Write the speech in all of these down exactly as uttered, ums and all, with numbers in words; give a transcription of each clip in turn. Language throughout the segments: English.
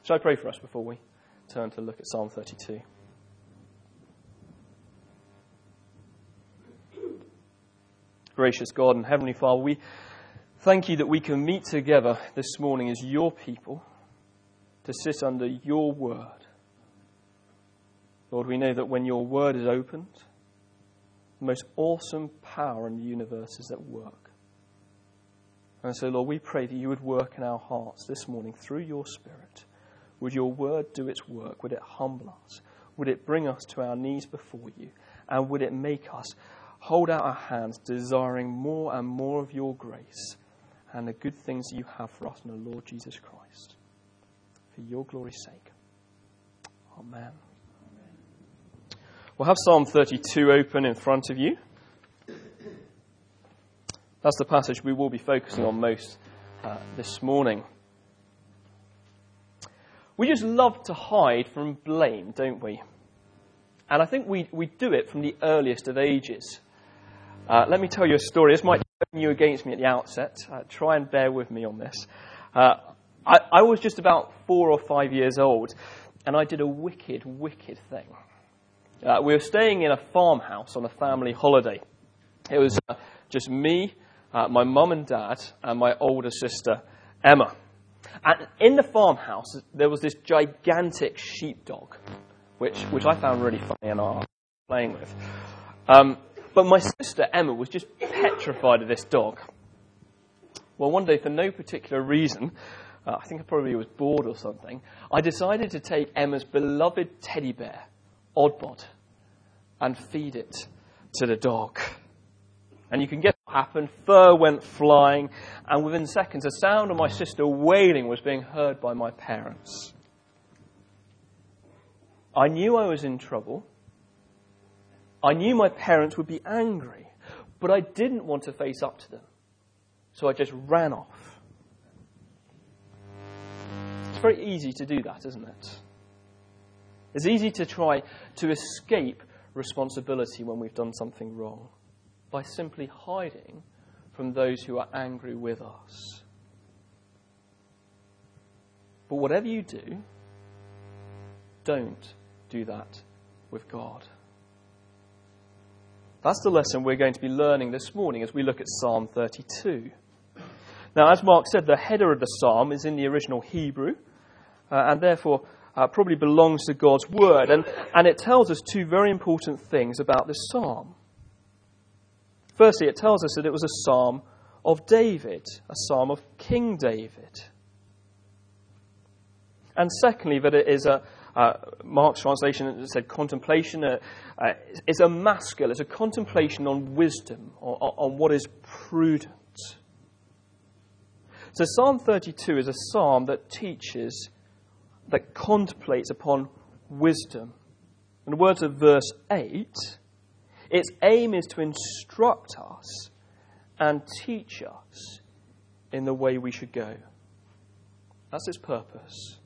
Shall I pray for us before we turn to look at Psalm thirty-two? Gracious God and Heavenly Father, we thank you that we can meet together this morning as your people to sit under your word. Lord, we know that when your word is opened, the most awesome power in the universe is at work. And so, Lord, we pray that you would work in our hearts this morning through your Spirit. Would your word do its work? Would it humble us? Would it bring us to our knees before you? And would it make us hold out our hands, desiring more and more of your grace and the good things you have for us in the Lord Jesus Christ? For your glory's sake. Amen. We'll have Psalm thirty-two open in front of you. That's the passage we will be focusing on most uh, this morning. We just love to hide from blame, don't we? And I think we, we do it from the earliest of ages. Uh, let me tell you a story. This might turn you against me at the outset. Uh, try and bear with me on this. Uh, I, I was just about four or five years old, and I did a wicked, wicked thing. Uh, we were staying in a farmhouse on a family holiday. It was uh, just me, uh, my mum and dad, and my older sister, Emma. And in the farmhouse, there was this gigantic sheepdog, which which I found really funny and I was playing with. Um, but my sister, Emma, was just petrified of this dog. Well, one day, for no particular reason, uh, I think I probably was bored or something, I decided to take Emma's beloved teddy bear, Oddbod, and feed it to the dog. And you can guess what happened. Fur went flying, and within seconds, the sound of my sister wailing was being heard by my parents. I knew I was in trouble. I knew my parents would be angry, but I didn't want to face up to them. So I just ran off. It's very easy to do that, isn't it? It's easy to try to escape responsibility when we've done something wrong by simply hiding from those who are angry with us. But whatever you do, don't do that with God. That's the lesson we're going to be learning this morning as we look at Psalm thirty-two. Now, as Mark said, the header of the psalm is in the original Hebrew, uh, and therefore uh, probably belongs to God's word. And, and it tells us two very important things about this psalm. Firstly, it tells us that it was a psalm of David, a psalm of King David. And secondly, that it is a, uh, Mark's translation said contemplation, uh, uh, it's a maskil, it's a contemplation on wisdom, on, on what is prudent. So Psalm thirty-two is a psalm that teaches, that contemplates upon wisdom. In the words of verse eight, its aim is to instruct us and teach us in the way we should go. That's its purpose.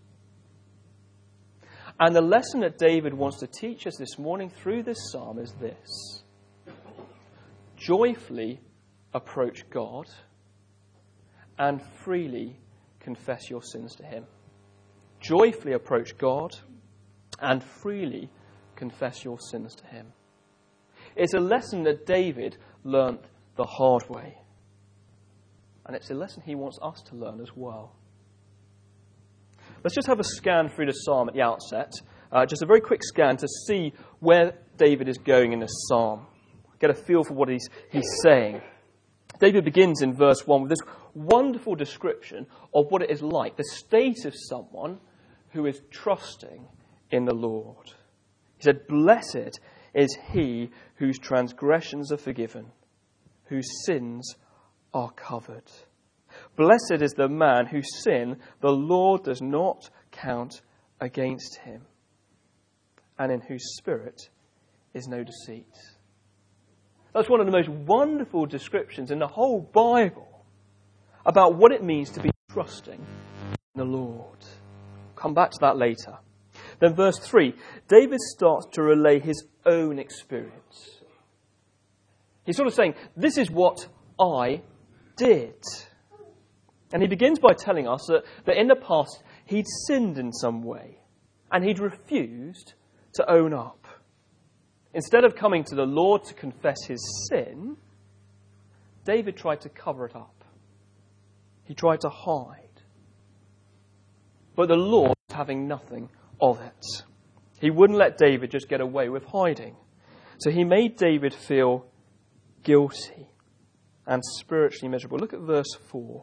And the lesson that David wants to teach us this morning through this psalm is this: joyfully approach God and freely confess your sins to him. Joyfully approach God and freely confess your sins to him. It's a lesson that David learnt the hard way. And it's a lesson he wants us to learn as well. Let's just have a scan through the psalm at the outset. Uh, just a very quick scan to see where David is going in this psalm. Get a feel for what he's, he's saying. David begins in verse one with this wonderful description of what it is like, the state of someone who is trusting in the Lord. He said, "Blessed is he whose transgressions are forgiven, whose sins are covered. Blessed is the man whose sin the Lord does not count against him, and in whose spirit is no deceit." That's one of the most wonderful descriptions in the whole Bible about what it means to be trusting in the Lord. Come back to that later. Then verse three, David starts to relay his own experience. He's sort of saying, this is what I did. And he begins by telling us that, that in the past He'd sinned in some way, and he'd refused to own up. Instead of coming to the Lord to confess his sin, David tried to cover it up. He tried to hide. But the Lord was having nothing of it. He wouldn't let David just get away with hiding. So he made David feel guilty and spiritually miserable. Look at verse four.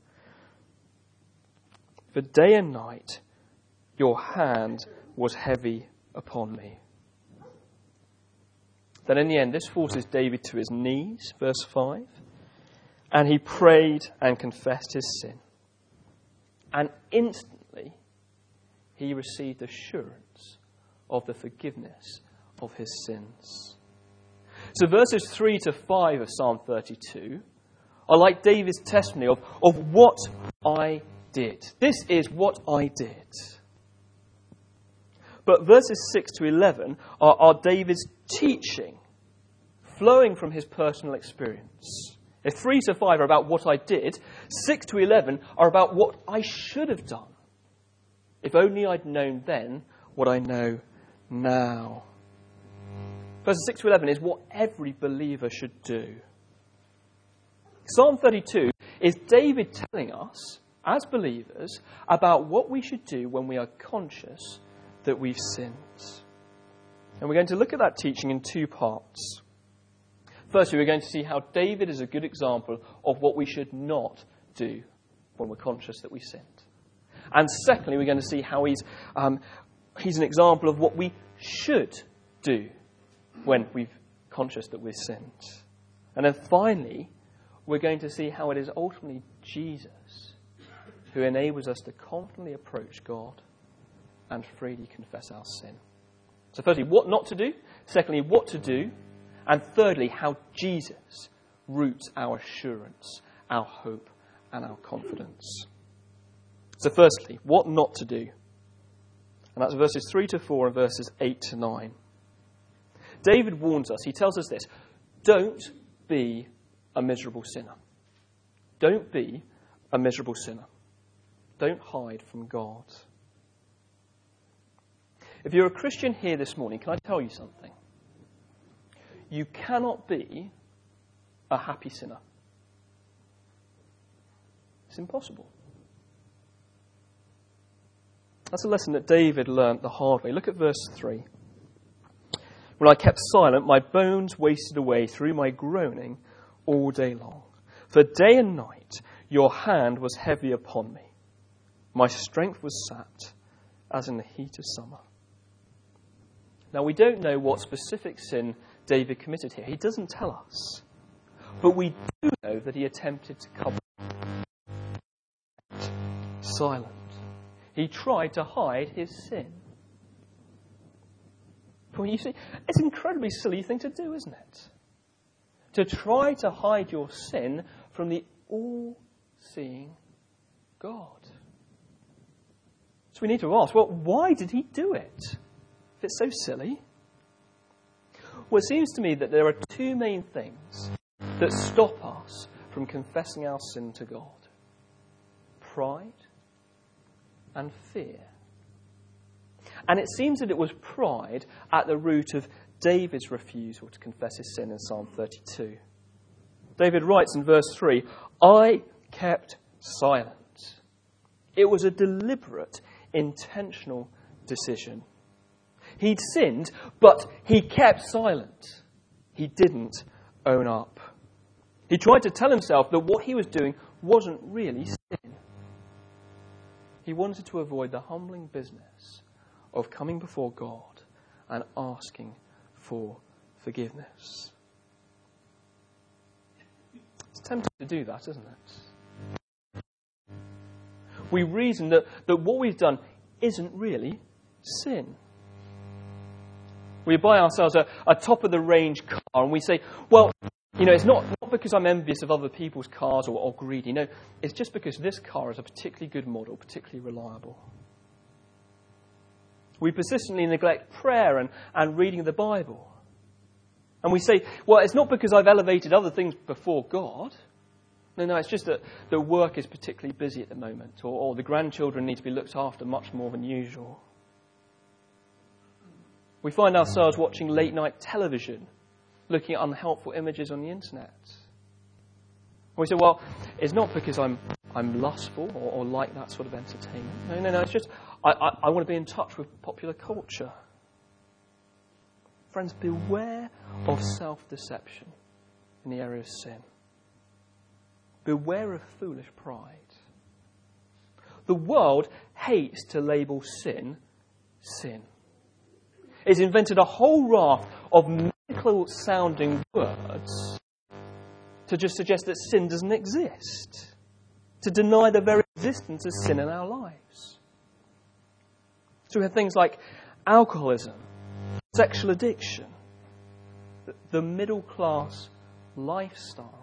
For day and night your hand was heavy upon me. Then in the end, this forces David to his knees, verse five. And he prayed and confessed his sin. And instantly he received assurance of the forgiveness of his sins. So verses three to five of Psalm thirty-two are like David's testimony of, of what I did. This is what I did. But verses six to eleven are, are David's teaching, flowing from his personal experience. If three to five are about what I did, six to eleven are about what I should have done. If only I'd known then what I know now. Verses six to eleven is what every believer should do. Psalm thirty-two is David telling us, as believers, about what we should do when we are conscious that we've sinned. And we're going to look at that teaching in two parts. Firstly, we're going to see how David is a good example of what we should not do when we're conscious that we sinned. And secondly, we're going to see how he's um, he's an example of what we should do when we're conscious that we've sinned. And then finally, we're going to see how it is ultimately Jesus who enables us to confidently approach God and freely confess our sin. So firstly, what not to do. Secondly, what to do. And thirdly, how Jesus roots our assurance, our hope, and our confidence. So firstly, what not to do. And that's verses three to four and verses eight to nine. David warns us, he tells us this, don't be a miserable sinner. Don't be a miserable sinner. Don't hide from God. If you're a Christian here this morning, can I tell you something? You cannot be a happy sinner. It's impossible. That's a lesson that David learnt the hard way. Look at verse three. When I kept silent, my bones wasted away through my groaning all day long. For day and night your hand was heavy upon me. My strength was sapped as in the heat of summer. Now, we don't know what specific sin David committed here. He doesn't tell us. But we do know that he attempted to cover it. Silent. He tried to hide his sin. Well, you see, it's an incredibly silly thing to do, isn't it? To try to hide your sin from the all-seeing God. So we need to ask, well, why did he do it? If it's so silly. Well, it seems to me that there are two main things that stop us from confessing our sin to God. Pride and fear. And it seems that it was pride at the root of David's refusal to confess his sin in Psalm thirty-two. David writes in verse three, I kept silent. It was a deliberate, intentional decision. He'd sinned, but he kept silent. He didn't own up. He tried to tell himself that what he was doing wasn't really sin. He wanted to avoid the humbling business of coming before God and asking for forgiveness. It's tempting to do that, isn't it? We reason that, that what we've done isn't really sin. We buy ourselves a, a top-of-the-range car and we say, well, you know, it's not, not because I'm envious of other people's cars or, or greedy. No, it's just because this car is a particularly good model, particularly reliable. We persistently neglect prayer and, and reading the Bible. And we say, well, it's not because I've elevated other things before God. No, no, it's just that the work is particularly busy at the moment, or, or the grandchildren need to be looked after much more than usual. We find ourselves watching late-night television, looking at unhelpful images on the internet. And we say, well, it's not because I'm I'm lustful or, or like that sort of entertainment. No, no, no, it's just I, I, I want to be in touch with popular culture. Friends, beware of self-deception in the area of sin. Beware of foolish pride. The world hates to label sin, sin. It's invented a whole raft of medical-sounding words to just suggest that sin doesn't exist, to deny the very existence of sin in our lives. So we have things like alcoholism, sexual addiction, the middle-class lifestyle.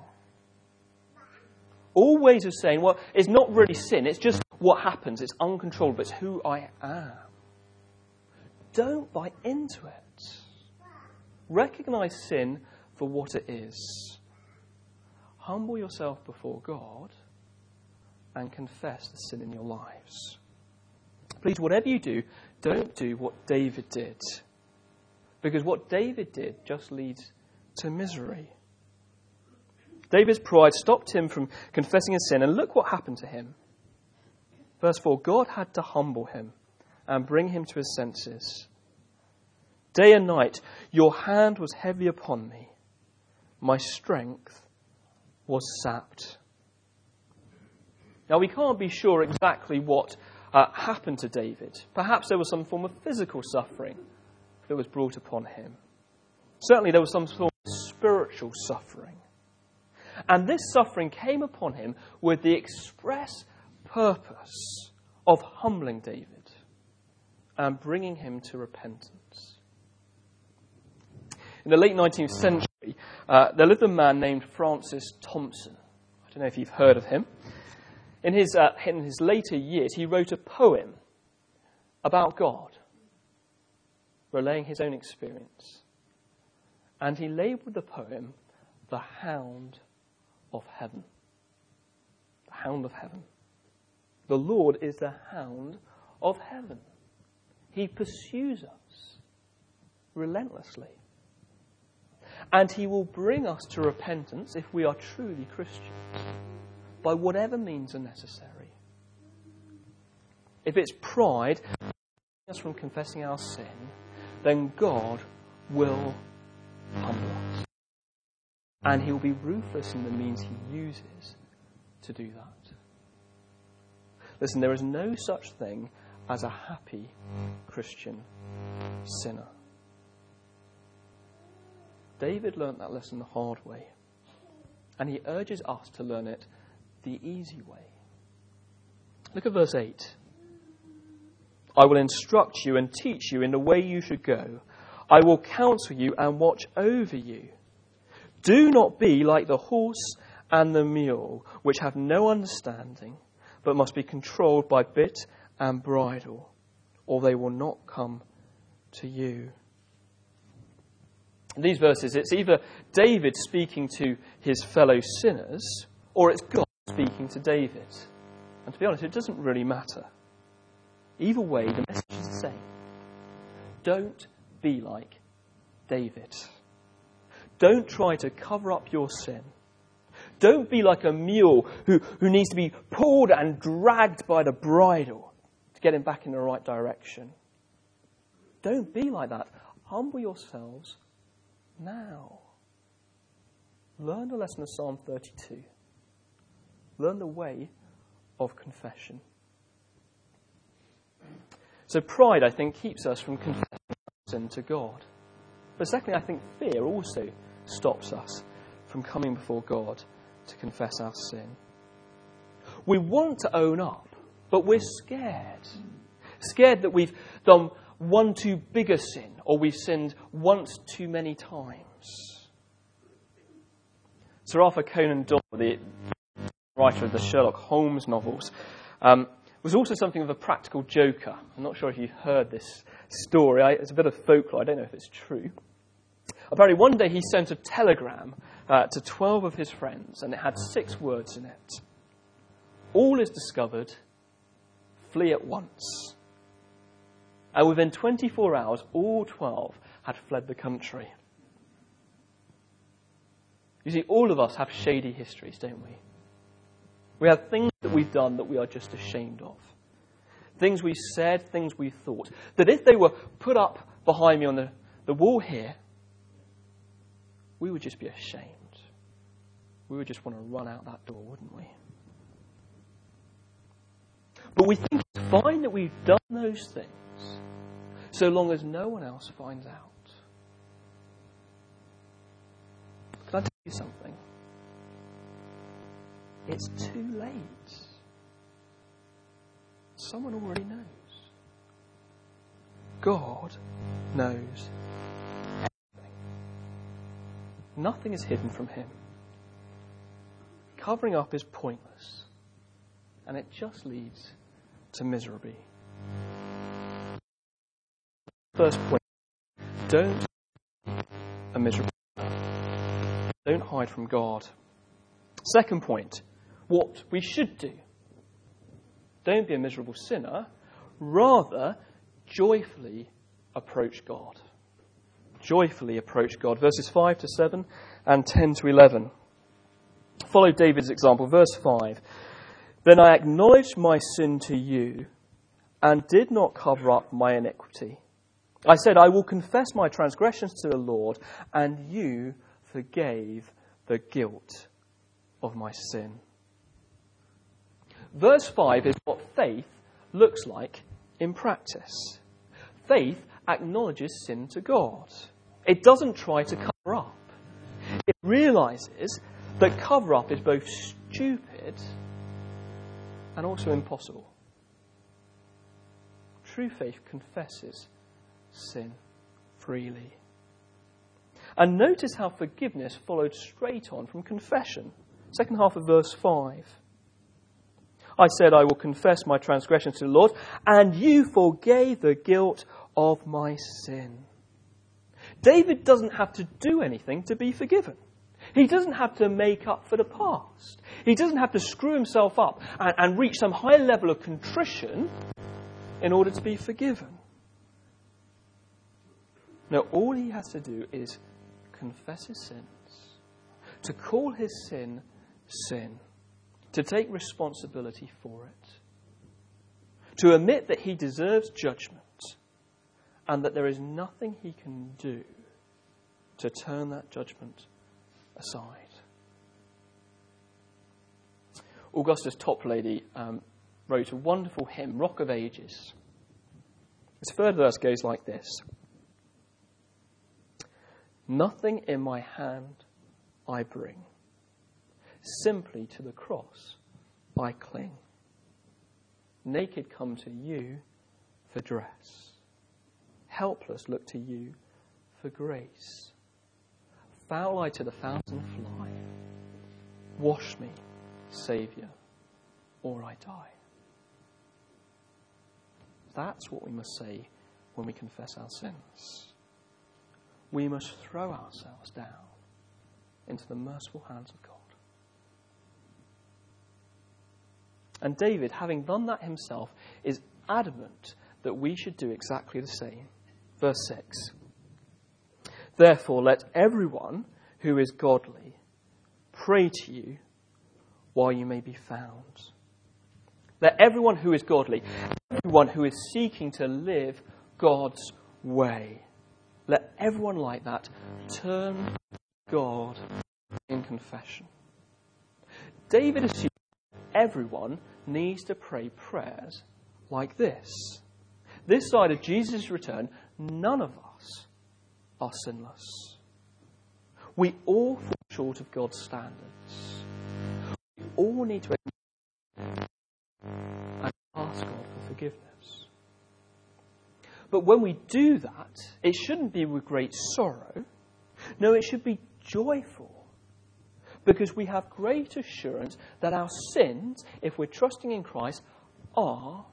All ways of saying, well, it's not really sin, it's just what happens, it's uncontrollable, it's who I am. Don't buy into it. Recognise sin for what it is. Humble yourself before God and confess the sin in your lives. Please, whatever you do, don't do what David did. Because what David did just leads to misery. David's pride stopped him from confessing his sin, and look what happened to him. Verse four, God had to humble him and bring him to his senses. Day and night, your hand was heavy upon me. My strength was sapped. Now, we can't be sure exactly what uh, happened to David. Perhaps there was some form of physical suffering that was brought upon him. Certainly, there was some sort of spiritual suffering. And this suffering came upon him with the express purpose of humbling David and bringing him to repentance. In the late nineteenth century, uh, there lived a man named Francis Thompson. I don't know if you've heard of him. In his, uh, in his later years, he wrote a poem about God, relaying his own experience. And he labelled the poem, The Hound of Heaven. The Hound of Heaven. The Lord is the Hound of Heaven. He pursues us relentlessly. And he will bring us to repentance if we are truly Christians, by whatever means are necessary. If it's pride keeping us from confessing our sin, then God will humble us. And he will be ruthless in the means he uses to do that. Listen, there is no such thing as a happy Christian sinner. David learnt that lesson the hard way. And he urges us to learn it the easy way. Look at verse eight. I will instruct you and teach you in the way you should go. I will counsel you and watch over you. Do not be like the horse and the mule, which have no understanding, but must be controlled by bit and bridle, or they will not come to you. In these verses, it's either David speaking to his fellow sinners, or it's God speaking to David. And to be honest, it doesn't really matter. Either way, the message is the same. Don't be like David. Don't try to cover up your sin. Don't be like a mule who, who needs to be pulled and dragged by the bridle to get him back in the right direction. Don't be like that. Humble yourselves now. Learn the lesson of Psalm thirty-two. Learn the way of confession. So pride, I think, keeps us from confessing sin to God. But secondly, I think fear also stops us from coming before God to confess our sin. We want to own up, but we're scared. Scared that we've done one too big a sin, or we've sinned once too many times. Sir Arthur Conan Doyle, the writer of the Sherlock Holmes novels, um, was also something of a practical joker. I'm not sure if you've heard this story. I, it's a bit of folklore. I don't know if it's true. Apparently one day he sent a telegram uh, to twelve of his friends, and it had six words in it. All is discovered, flee at once. And within twenty-four hours, all twelve had fled the country. You see, all of us have shady histories, don't we? We have things that we've done that we are just ashamed of. Things we said, things we thought. That if they were put up behind me on the, the wall here, we would just be ashamed. We would just want to run out that door, wouldn't we? But we think it's fine that we've done those things, so long as no one else finds out. Can I tell you something? It's too late. Someone already knows. God knows everything. Nothing is hidden from him. Covering up is pointless, and it just leads to misery. First point, don't be a miserable sinner. Don't hide from God. Second point, what we should do. Don't be a miserable sinner. Rather, joyfully approach God. Joyfully approach God. Verses five to seven and ten to eleven. Follow David's example. Verse five. Then I acknowledged my sin to you and did not cover up my iniquity. I said, I will confess my transgressions to the Lord, and you forgave the guilt of my sin. Verse five is what faith looks like in practice. Faith acknowledges sin to God. It doesn't try to cover up. It realizes that cover up is both stupid and also impossible. True faith confesses sin freely. And notice how forgiveness followed straight on from confession. Second half of verse five. I said, I will confess my transgressions to the Lord, and you forgave the guilt of my sin. David doesn't have to do anything to be forgiven. He doesn't have to make up for the past. He doesn't have to screw himself up and, and reach some high level of contrition in order to be forgiven. No, all he has to do is confess his sins, to call his sin sin, to take responsibility for it, to admit that he deserves judgment and that there is nothing he can do to turn that judgment aside. Augustus Toplady um, wrote a wonderful hymn, Rock of Ages. Its third verse goes like this. Nothing in my hand I bring, simply to the cross I cling. Naked come to you for dress, helpless look to you for grace. Foul I to the fountain fly, wash me, Saviour, or I die. That's what we must say when we confess our sins. We must throw ourselves down into the merciful hands of God. And David, having done that himself, is adamant that we should do exactly the same. Verse six. Therefore, let everyone who is godly pray to you while you may be found. Let everyone who is godly, everyone who is seeking to live God's way, let everyone like that turn to God in confession. David assumes everyone needs to pray prayers like this. This side of Jesus' return, none of us are sinless. We all fall short of God's standards. We all need to and ask God for forgiveness. But when we do that, it shouldn't be with great sorrow. No, it should be joyful. Because we have great assurance that our sins, if we're trusting in Christ, are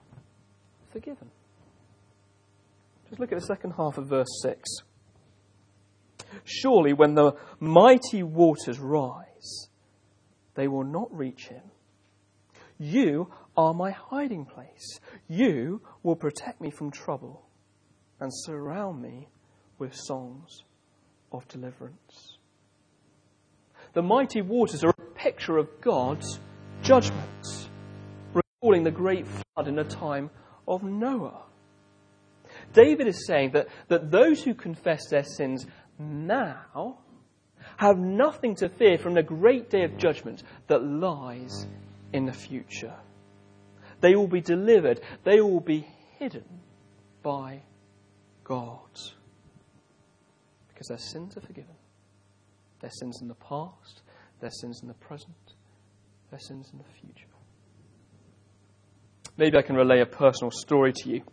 forgiven. Just look at the second half of verse six. Surely when the mighty waters rise, they will not reach him. You are my hiding place. You will protect me from trouble and surround me with songs of deliverance. The mighty waters are a picture of God's judgments, recalling the great flood in the time of Noah. David is saying that, that those who confess their sins now have nothing to fear from the great day of judgment that lies in the future. They will be delivered. They will be hidden by God. Because their sins are forgiven. Their sins in the past, their sins in the present, their sins in the future. Maybe I can relay a personal story to you.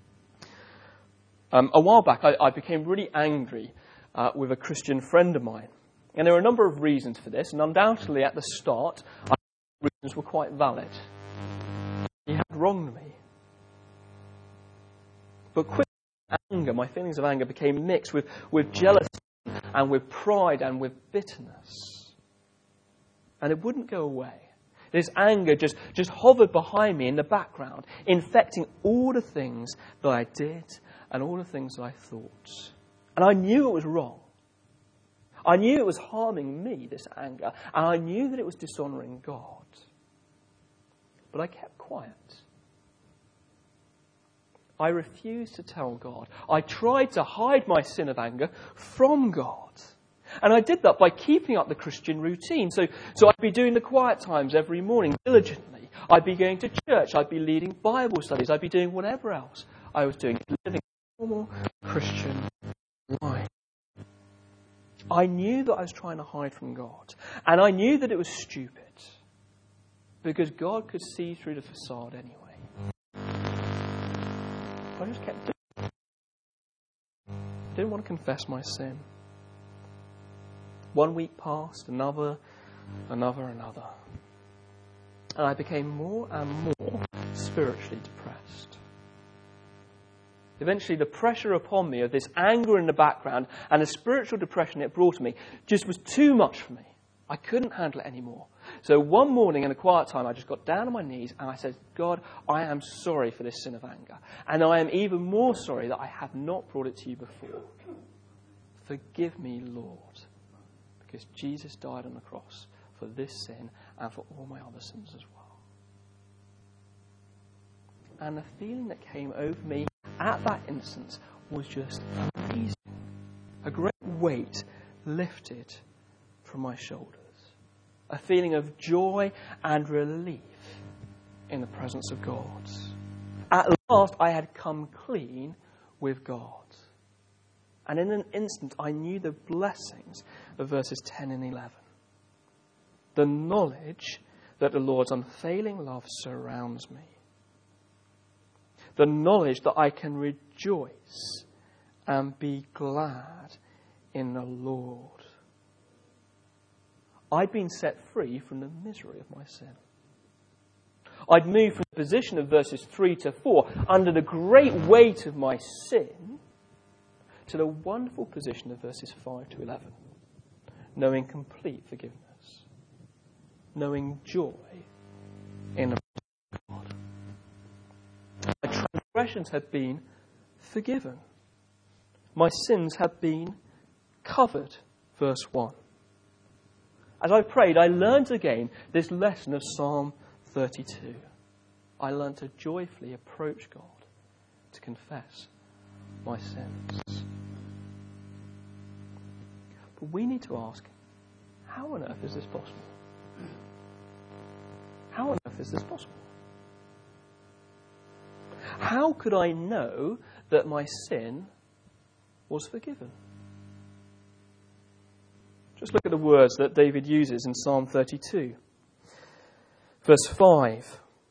Um, a while back, I, I became really angry uh, with a Christian friend of mine. And there were a number of reasons for this, and undoubtedly at the start, I think the reasons were quite valid. He had wronged me. But quickly, anger, my feelings of anger became mixed with, with jealousy and with pride and with bitterness. And it wouldn't go away. This anger just, just hovered behind me in the background, infecting all the things that I did and all the things that I thought. And I knew it was wrong. I knew it was harming me, this anger, and I knew that it was dishonouring God. But I kept quiet. I refused to tell God. I tried to hide my sin of anger from God. And I did that by keeping up the Christian routine. So, so I'd be doing the quiet times every morning diligently. I'd be going to church. I'd be leading Bible studies. I'd be doing whatever else I was doing, living a normal Christian life. I knew that I was trying to hide from God. And I knew that it was stupid. Because God could see through the facade anyway. I just kept doing it. I didn't want to confess my sin. One week passed, another, another, another. And I became more and more spiritually depressed. Eventually, the pressure upon me of this anger in the background and the spiritual depression it brought to me just was too much for me. I couldn't handle it anymore. So one morning in a quiet time, I just got down on my knees and I said, God, I am sorry for this sin of anger. And I am even more sorry that I have not brought it to you before. Forgive me, Lord, because Jesus died on the cross for this sin and for all my other sins as well. And the feeling that came over me at that instant was just amazing. A great weight lifted from my shoulders. A feeling of joy and relief in the presence of God. At last, I had come clean with God. And in an instant, I knew the blessings of verses ten and eleven. The knowledge that the Lord's unfailing love surrounds me. The knowledge that I can rejoice and be glad in the Lord. I'd been set free from the misery of my sin. I'd moved from the position of verses three to four, under the great weight of my sin, to the wonderful position of verses five to eleven, knowing complete forgiveness, knowing joy in the presence of God. My transgressions had been forgiven. My sins had been covered, verse one. As I prayed, I learned again this lesson of Psalm thirty-two. I learned to joyfully approach God, to confess my sins. But we need to ask, how on earth is this possible? How on earth is this possible? How could I know that my sin was forgiven? Just look at the words that David uses in Psalm thirty-two. Verse five.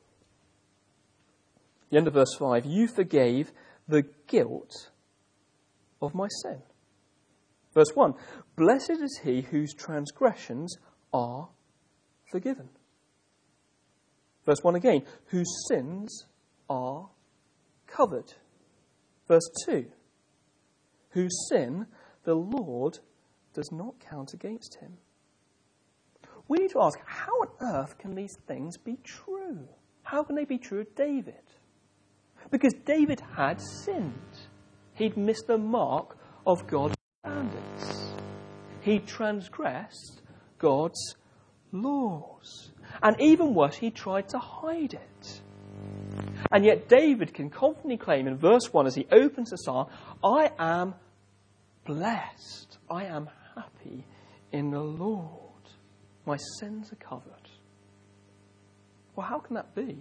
The end of verse five. You forgave the guilt of my sin. Verse one. Blessed is he whose transgressions are forgiven. Verse one again. Whose sins are covered. Verse two. Whose sin the Lord does not count against him. We need to ask, how on earth can these things be true? How can they be true of David? Because David had sinned. He'd missed the mark of God's standards. He transgressed God's laws. And even worse, he tried to hide it. And yet David can confidently claim in verse one as he opens the psalm, I am blessed. I am happy in the Lord. My sins are covered. Well, how can that be?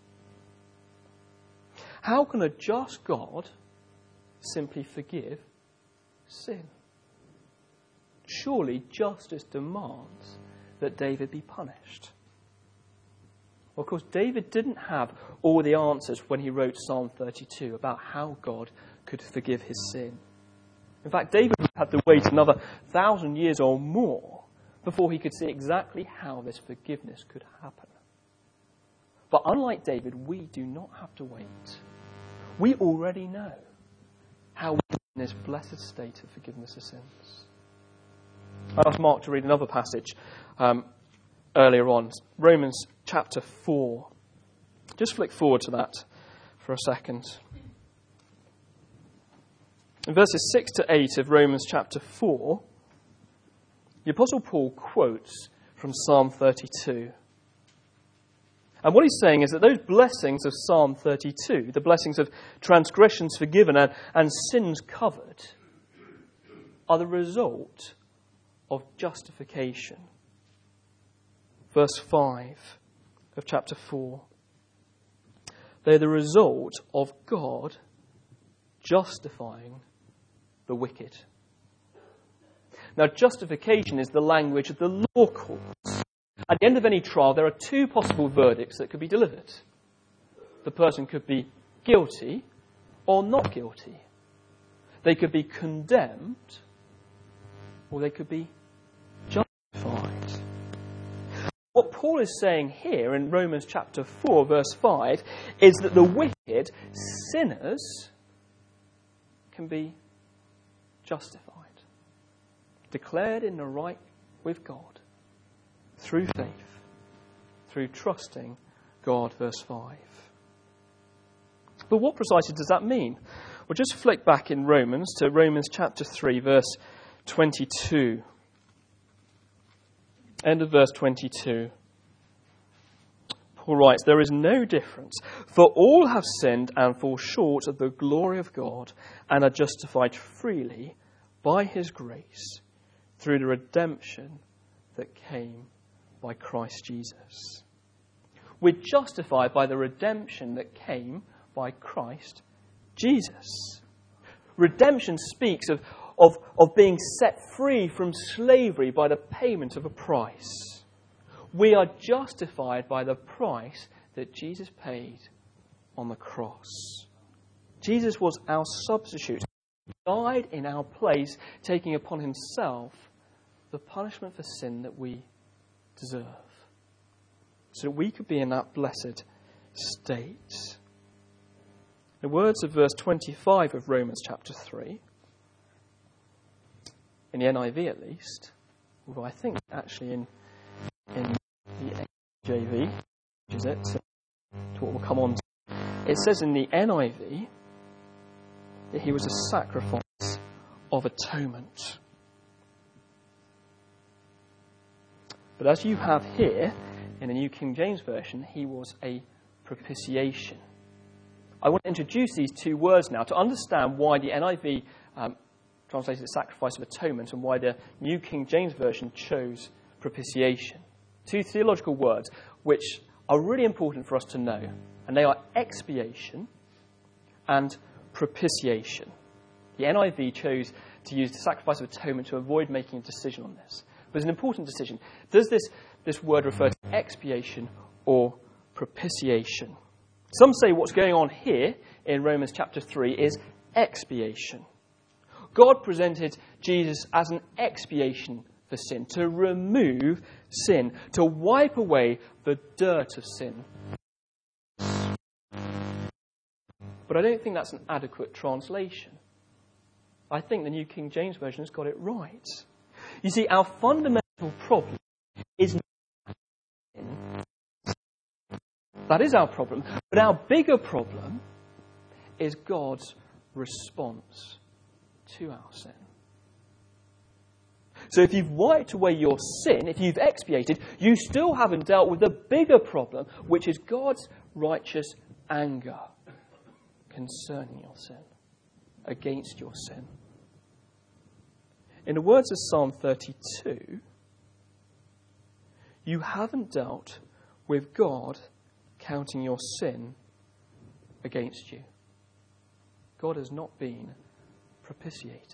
How can a just God simply forgive sin? Surely justice demands that David be punished. Well, of course, David didn't have all the answers when he wrote Psalm thirty-two about how God could forgive his sin. In fact, David had to wait another thousand years or more before he could see exactly how this forgiveness could happen. But unlike David, we do not have to wait. We already know how we are in this blessed state of forgiveness of sins. I asked Mark to read another passage um, earlier on, Romans chapter four. Just flick forward to that for a second. In verses six to eight of Romans chapter four, the Apostle Paul quotes from Psalm thirty-two. And what he's saying is that those blessings of Psalm thirty-two, the blessings of transgressions forgiven and, and sins covered, are the result of justification. Verse five of chapter four. They're the result of God justifying the wicked. Now, justification is the language of the law courts. At the end of any trial, there are two possible verdicts that could be delivered. The person could be guilty or not guilty. They could be condemned or they could be justified. What Paul is saying here in Romans chapter four, verse five, is that the wicked, sinners, can be justified, declared in the right with God, through faith, through trusting God, verse five. But what precisely does that mean? Well, just flick back in Romans to Romans chapter three, verse twenty-two. End of verse twenty-two. Paul writes, there is no difference, for all have sinned and fall short of the glory of God and are justified freely by his grace through the redemption that came by Christ Jesus. We're justified by the redemption that came by Christ Jesus. Redemption speaks of, of, of being set free from slavery by the payment of a price. We are justified by the price that Jesus paid on the cross. Jesus was our substitute. He died in our place, taking upon himself the punishment for sin that we deserve, so that we could be in that blessed state. The words of verse twenty-five of Romans chapter three, in the N I V at least, although I think actually in, in the N J V, which is it, to what we'll come on to, it says in the N I V that he was a sacrifice of atonement. But as you have here, in the New King James Version, he was a propitiation. I want to introduce these two words now to understand why the N I V um, translated it sacrifice of atonement and why the New King James Version chose propitiation. Two theological words which are really important for us to know, and they are expiation and propitiation. The N I V chose to use the sacrifice of atonement to avoid making a decision on this. But it's an important decision. Does this, this word refer to expiation or propitiation? Some say what's going on here in Romans chapter three is expiation. God presented Jesus as an expiation for sin, to remove sin, to wipe away the dirt of sin. But I don't think that's an adequate translation. I think the New King James Version has got it right. You see, our fundamental problem is not sin. That is our problem. But our bigger problem is God's response to our sin. So if you've wiped away your sin, if you've expiated, you still haven't dealt with the bigger problem, which is God's righteous anger concerning your sin, against your sin. In the words of Psalm thirty-two, you haven't dealt with God counting your sin against you. God has not been propitiated.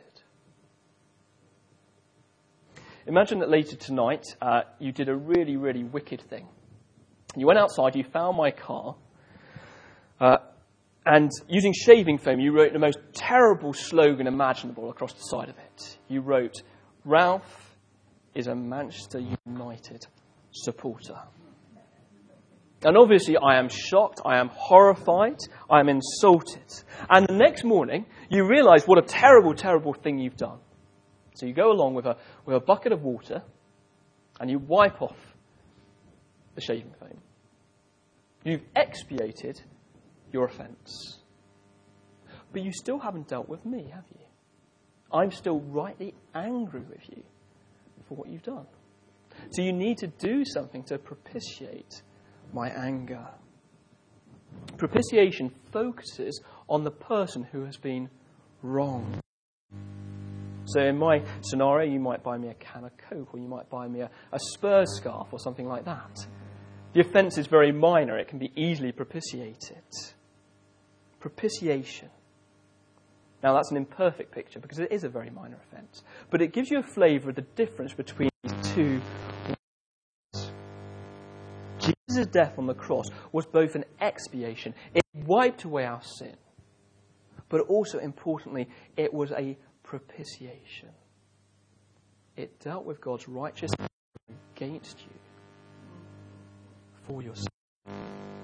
Imagine that later tonight uh, you did a really, really wicked thing. You went outside, you found my car, uh, and using shaving foam, you wrote the most terrible slogan imaginable across the side of it. You wrote, "Ralph is a Manchester United supporter." And obviously I am shocked, I am horrified, I am insulted. And the next morning, you realise what a terrible, terrible thing you've done. So you go along with a with a bucket of water and you wipe off the shaving foam. You've expiated your offence. But you still haven't dealt with me, have you? I'm still rightly angry with you for what you've done. So you need to do something to propitiate my anger. Propitiation focuses on the person who has been wronged. So in my scenario, you might buy me a can of Coke, or you might buy me a, a Spurs scarf or something like that. The offence is very minor. It can be easily propitiated. Propitiation. Now that's an imperfect picture because it is a very minor offence. But it gives you a flavour of the difference between these two words. Jesus' death on the cross was both an expiation. It wiped away our sin. But also, importantly, it was a propitiation. It dealt with God's righteousness against you for your sin.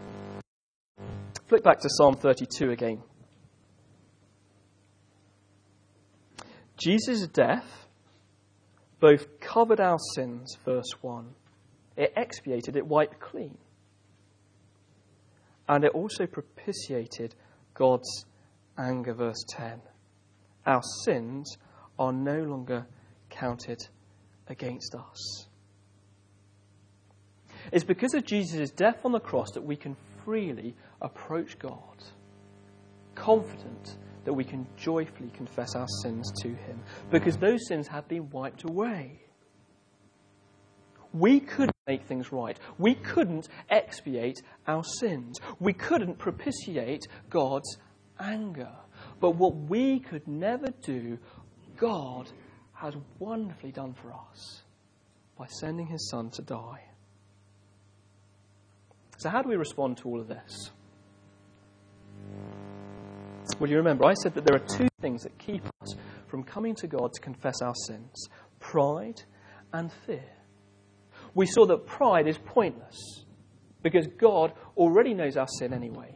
Flick back to Psalm thirty-two again. Jesus' death both covered our sins, verse one. It expiated, it wiped clean. And it also propitiated God's anger, verse ten. Our sins are no longer counted against us. It's because of Jesus' death on the cross that we can freely approach God, confident that we can joyfully confess our sins to him, because those sins have been wiped away. We couldn't make things right. We couldn't expiate our sins. We couldn't propitiate God's anger. But what we could never do, God has wonderfully done for us by sending his Son to die. So how do we respond to all of this? Well, you remember, I said that there are two things that keep us from coming to God to confess our sins: pride and fear. We saw that pride is pointless because God already knows our sin anyway.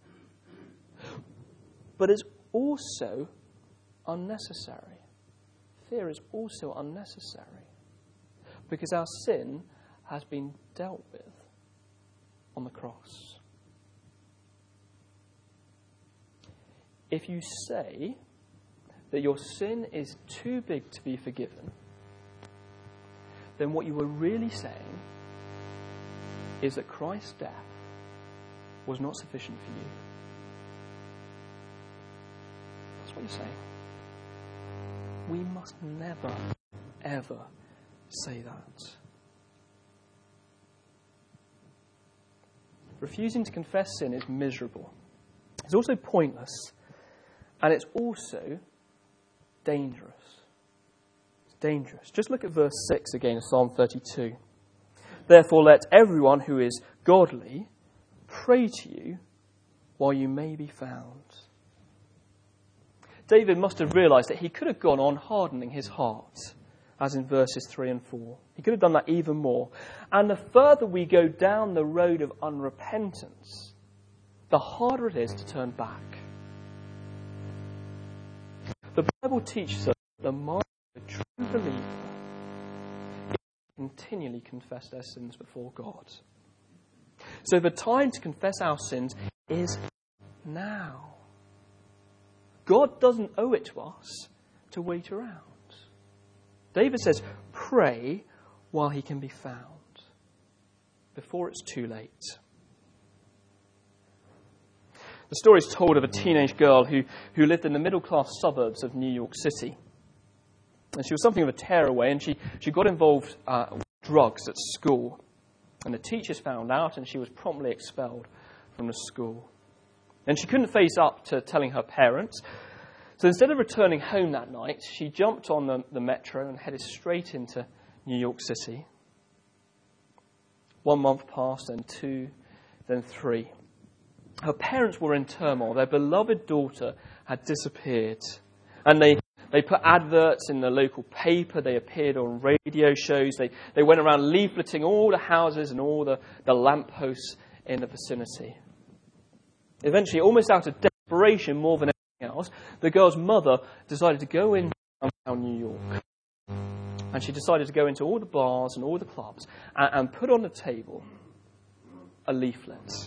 But it's also unnecessary. Fear is also unnecessary because our sin has been dealt with on the cross. If you say that your sin is too big to be forgiven, then what you were really saying is that Christ's death was not sufficient for you. That's what you're saying. We must never, ever say that. Refusing to confess sin is miserable. It's also pointless. And it's also dangerous. It's dangerous. Just look at verse six again of Psalm thirty-two. Therefore let everyone who is godly pray to you while you may be found. David must have realised that he could have gone on hardening his heart, as in verses three and four. He could have done that even more. And the further we go down the road of unrepentance, the harder it is to turn back. The Bible Bible teaches us that the mark of a true believer is to continually confess their sins before God. So the time to confess our sins is now. God doesn't owe it to us to wait around. David says, pray while he can be found, before it's too late. The story is told of a teenage girl who, who lived in the middle-class suburbs of New York City. And she was something of a tearaway, and she, she got involved uh, with drugs at school. And the teachers found out, and she was promptly expelled from the school. And she couldn't face up to telling her parents. So instead of returning home that night, she jumped on the, the metro and headed straight into New York City. One month passed, then two, then three. Her parents were in turmoil. Their beloved daughter had disappeared. And they, they put adverts in the local paper. They appeared on radio shows. They, they went around leafleting all the houses and all the, the lampposts in the vicinity. Eventually, almost out of desperation more than anything else, the girl's mother decided to go in downtown New York. And she decided to go into all the bars and all the clubs and, and put on the table a leaflet.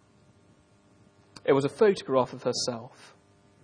It was a photograph of herself.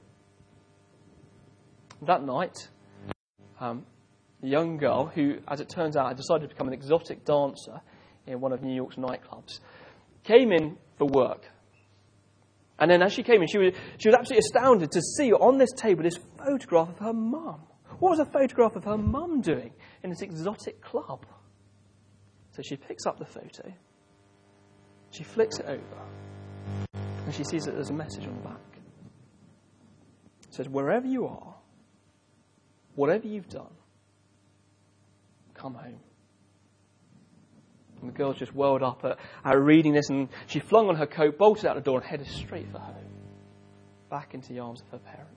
That night, um, a young girl who, as it turns out, had decided to become an exotic dancer in one of New York's nightclubs, came in for work. And then as she came in, she was, she was absolutely astounded to see on this table this photograph of her mum. What was a photograph of her mum doing in this exotic club? So she picks up the photo, she flicks it over, and she sees that there's a message on the back. It says, wherever you are, whatever you've done, come home. And the girl just whirled up at, at reading this, and she flung on her coat, bolted out the door, and headed straight for home, back into the arms of her parents.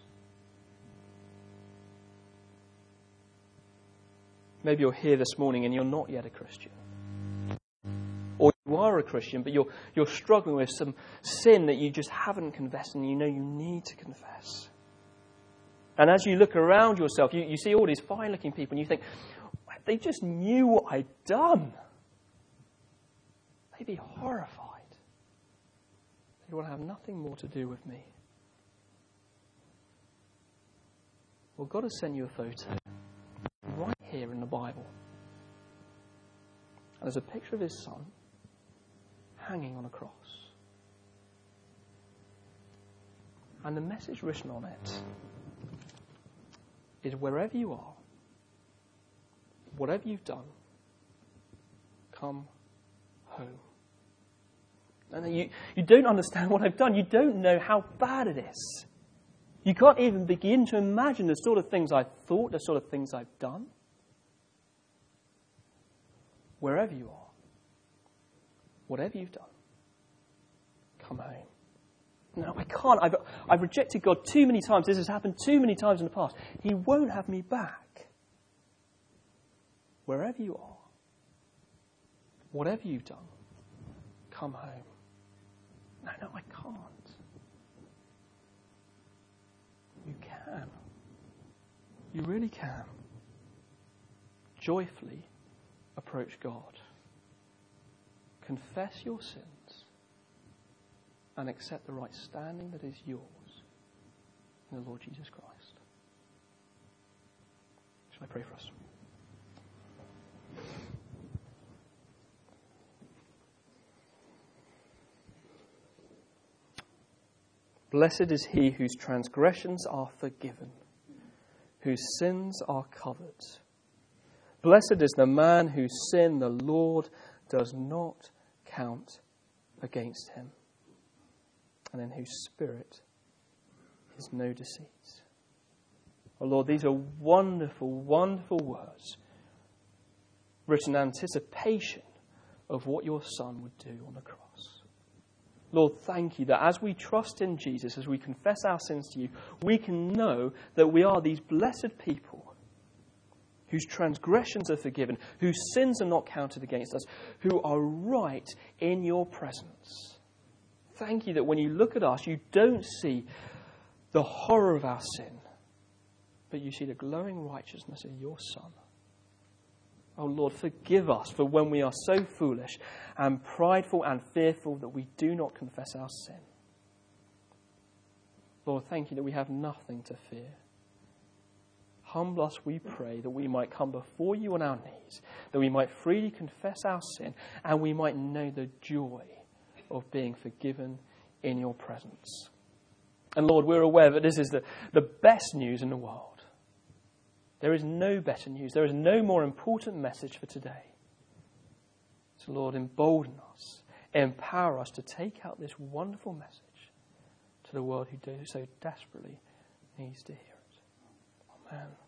Maybe you're here this morning and you're not yet a Christian. Or you are a Christian, but you're, you're struggling with some sin that you just haven't confessed and you know you need to confess. And as you look around yourself, you, you see all these fine-looking people and you think, they just knew what I'd done. They'd be horrified. They want to have nothing more to do with me. Well, God has sent you a photo right here in the Bible. And there's a picture of his son hanging on a cross. And the message written on it is, wherever you are, whatever you've done, come home. And you, you don't understand what I've done. You don't know how bad it is. You can't even begin to imagine the sort of things I've thought, the sort of things I've done. Wherever you are, whatever you've done, come home. No, I can't. I've, I've rejected God too many times. This has happened too many times in the past. He won't have me back. Wherever you are, whatever you've done, come home. No, no, I can't. You can. You really can. Joyfully approach God. Confess your sins and accept the right standing that is yours in the Lord Jesus Christ. Shall I pray for us? Blessed is he whose transgressions are forgiven, whose sins are covered. Blessed is the man whose sin the Lord does not count against him, and in whose spirit is no deceit. Oh Lord, these are wonderful, wonderful words, written in anticipation of what your Son would do on the cross. Lord, thank you that as we trust in Jesus, as we confess our sins to you, we can know that we are these blessed people whose transgressions are forgiven, whose sins are not counted against us, who are right in your presence. Thank you that when you look at us, you don't see the horror of our sin, but you see the glowing righteousness of your Son. Oh Lord, forgive us for when we are so foolish and prideful and fearful that we do not confess our sin. Lord, thank you that we have nothing to fear. Humble us, we pray, that we might come before you on our knees, that we might freely confess our sin, and we might know the joy of being forgiven in your presence. And Lord, we're aware that this is the, the best news in the world. There is no better news. There is no more important message for today. So Lord, embolden us, empower us to take out this wonderful message to the world who do so desperately needs to hear it. Amen.